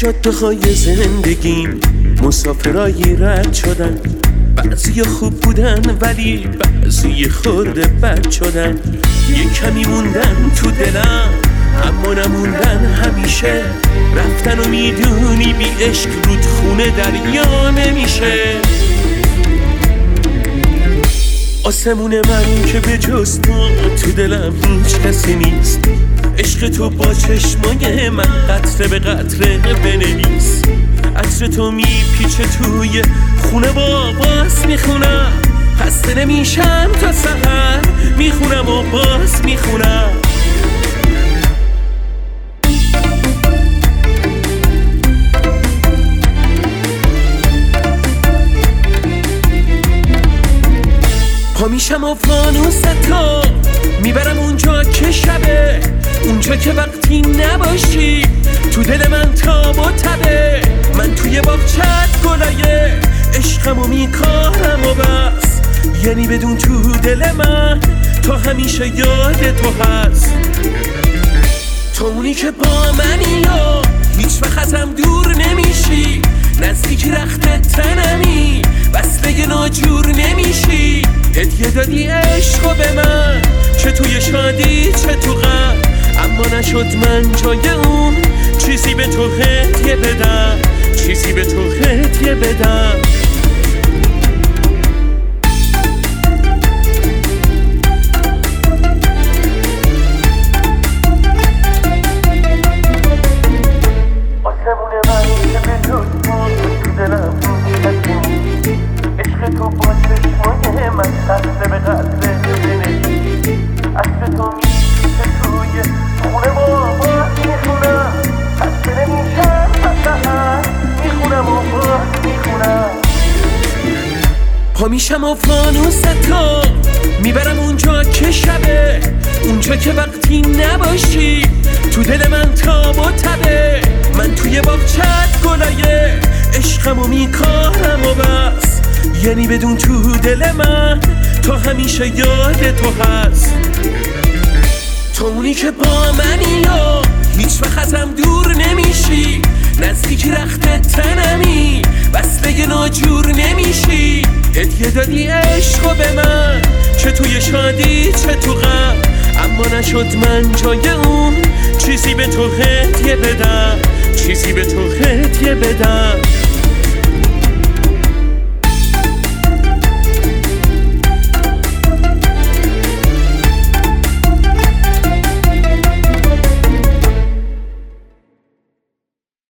جاده‌های زندگیم مسافرایی رد شدن، بعضی خوب بودن ولی بعضی خورده بد شدن. یه کمی موندن تو دلم اما نموندن همیشه، رفتن و میدونی بی عشق رودخونه دریا نمیشه. آسمون من که به جز تو دلم هیچ کسی نیست، عشق تو با چشمای من قطره به قطره بنویس. عطر تو میپیچه توی خونه باز میخونم، خسته نمیشم تا سحر میخونم و باز میخونم. پا میشم و فانوستو میبرم اونجا که شبه، اونجا که وقتی نباشی تو دل من تاب و تبه. من توی باغچت گلای عشقمو میکارم و بس، یعنی بدون تو دل من تا همیشه یاد تو هست. تو اونی که با منی و هیچ وقت ازم دور نمیشی، نزدیکی رخت تنمی وصله ناجور نمیشی. هدیه دادی عشقو به من چه توی شادی چه تو غم، اما نشد من جای اون چیزی به تو هدیه بدم، چیزی به تو هدیه بدم. آسمون من که به جز تو دلم هستی، عشق تو با چشمای من قطره به قطره بنویس. عطر تو میپیچه توی خونه باز میخونم، خسته نمیشم تا سحر میخونم و باز میخونم. پا میشم و فانوستو میبرم اونجا که شبه، اونجا که وقتی نباشی تو دل من تاب و تبه. من توی باغچت گلای عشقمو میکارم و بس، یعنی بدون تو دل من تا همیشه یاد تو هست. تو اونی که با منی و هیچ وقت ازم دور نمیشی، نزدیکی رخت تنمی وصله ناجور نمیشی. هدیه دادی عشقو به من چه توی شادی چه تو غم، اما نشد من جای اون چیزی به تو هدیه بدم، چیزی به تو هدیه بدم.